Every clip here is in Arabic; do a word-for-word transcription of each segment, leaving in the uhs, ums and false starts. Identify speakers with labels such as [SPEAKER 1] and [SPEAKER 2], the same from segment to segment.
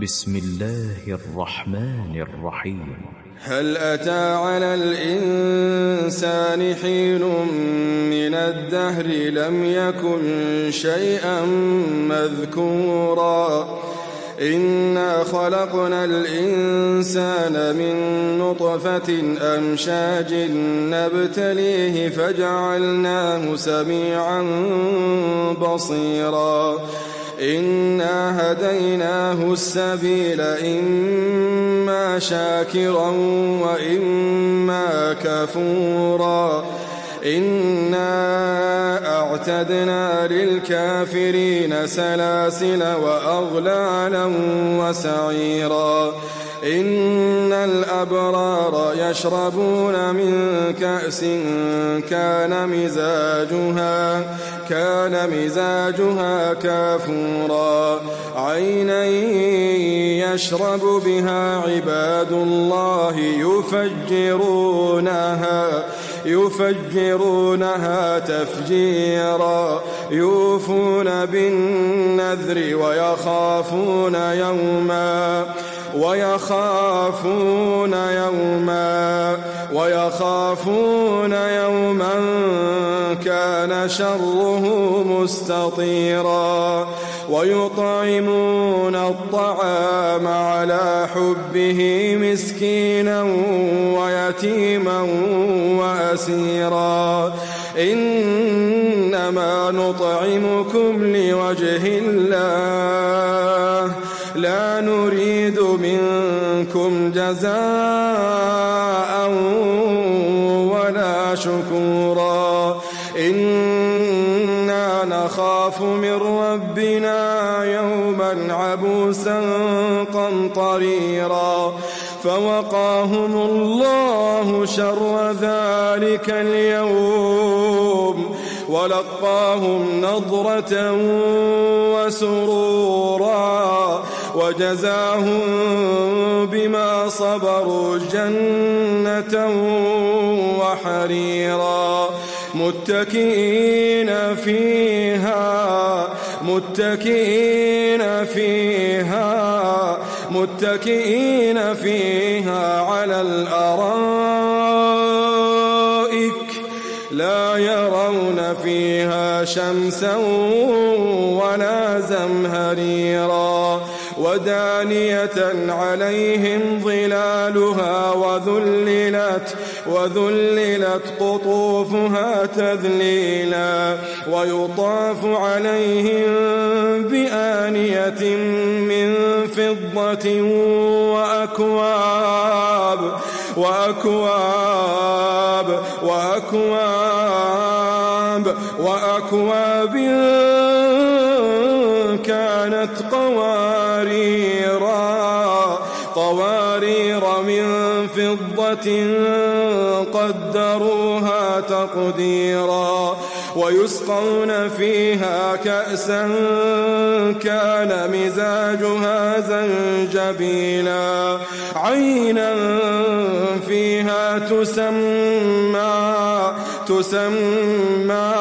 [SPEAKER 1] بسم الله الرحمن الرحيم.
[SPEAKER 2] هل أتى على الإنسان حين من الدهر لم يكن شيئا مذكورا إنا خلقنا الإنسان من نطفة أمشاج نبتليه فجعلناه سميعا بصيرا إنا هديناه السبيل إما شاكرا وإما كفورا إنا أعتدنا للكافرين سلاسل وأغلالا وسعيرا إن الأبرار يشربون من كأس كان مزاجها كان مزاجها كافورا عينا يشرب بها عباد الله يفجرونها يفجرونها تفجيرا يوفون بالنذر ويخافون يوما ويخافون يوما ويخافون يوما كان شره مستطيرا ويطعمون الطعام على حبه مسكينا ويتيما وأسيرا إنما نطعمكم لوجه الله لا نريد منكم جزاء ولا شكورا إنا نخاف من ربنا يوما عبوسا قمطريرا فوقاهم الله شر ذلك اليوم ولقاهم نضرة وسرورا وجزاهم بما صبروا جنة وحريرا متكئين فيها متكئين فيها متكئين فيها على الأرائك لا يرون فيها شمسا ولا زمهريرا ودانية عليهم ظلالها وذللت وذللت قطوفها تذليلا ويطاف عليهم بآنية من فضة وأكواب وأكواب وأكواب وأكواب كانت قواريرا قوارير من فضة قدروها تقديرا ويسقون فيها كأسا كان مزاجها زنجبيلا عينا فيها تسمى تسمى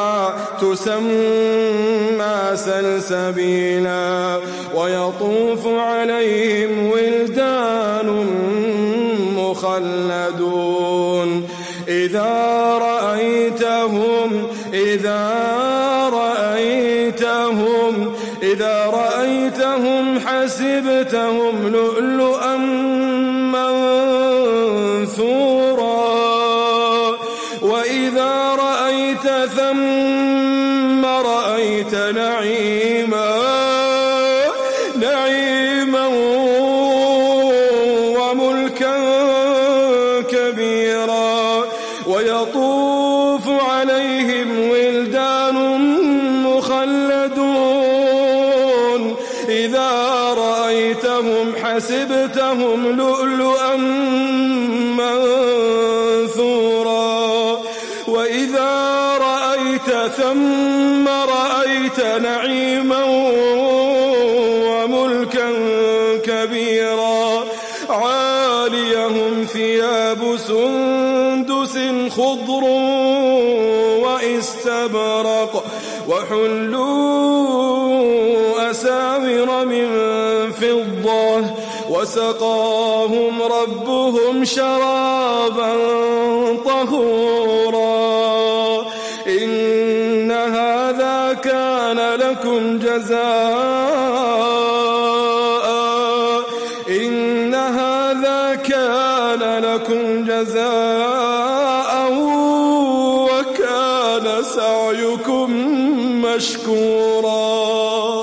[SPEAKER 2] تسمى سلسبيلا ويطوف عليهم ولدان مخلدون إذا رأيتهم إذا رأيتهم إذا رأيتهم حسبتهم لؤلؤا منثورا وإذا رأيت ثم رأيت نعيما نعيما وملكا كبيرا ويطوف عليهم ولدان مخلدون إذا رأيتهم حسبتهم لؤلؤا منثورا وإذا رأيت ثم رأيت نعيما وملكا كبيرا عاليهم ثياب سندس خضر واستبرق وحلوا أساور من فضة الله وسقاهم ربهم شرابا طهورا إن هذا كان لكم جزاء إن هذا كان لكم جزاء وكان سعيكم مشكورا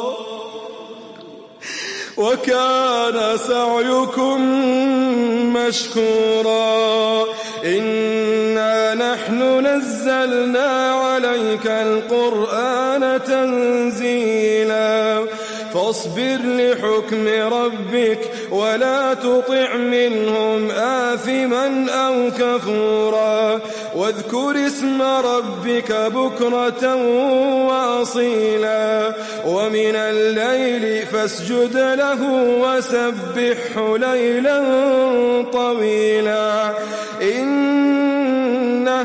[SPEAKER 2] وكان سعيكم مشكورا إنا نحن نزلنا عليك القرآن تنزيلا فاصبر لحكم ربك ولا تطع منهم آثما أو كفورا واذكر اسم ربك بكرة وأصيلا ومن الليل فاسجد له وسبحه ليلا طويلا إن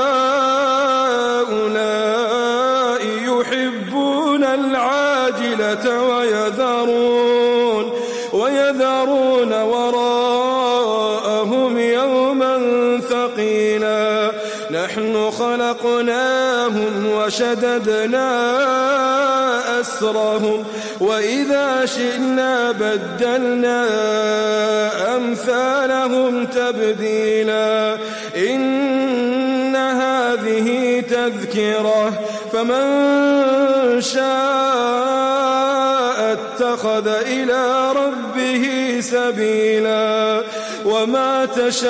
[SPEAKER 2] هؤلاء يحبون العاجلة ويذرون ويذرون وراءهم يوما ثقيلا نحن خلقناهم وشددنا أسرهم وإذا شئنا بدلنا أمثالهم تبديلا إن هذه تذكرة فمن شاء اتخذ إلى ربه سبيلا وما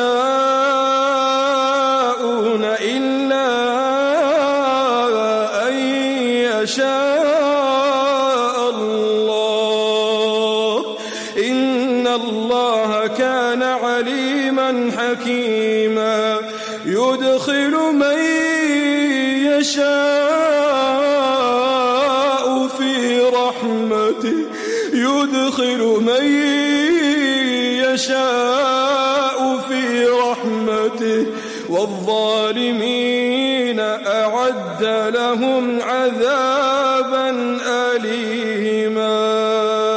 [SPEAKER 2] تشاءون إلا أن يشاء الله إن الله كان عليما حكيما يدخل من يشاء في رحمته يدخل من يشاء في رحمته والظالمين أعد لهم عذابا أليما.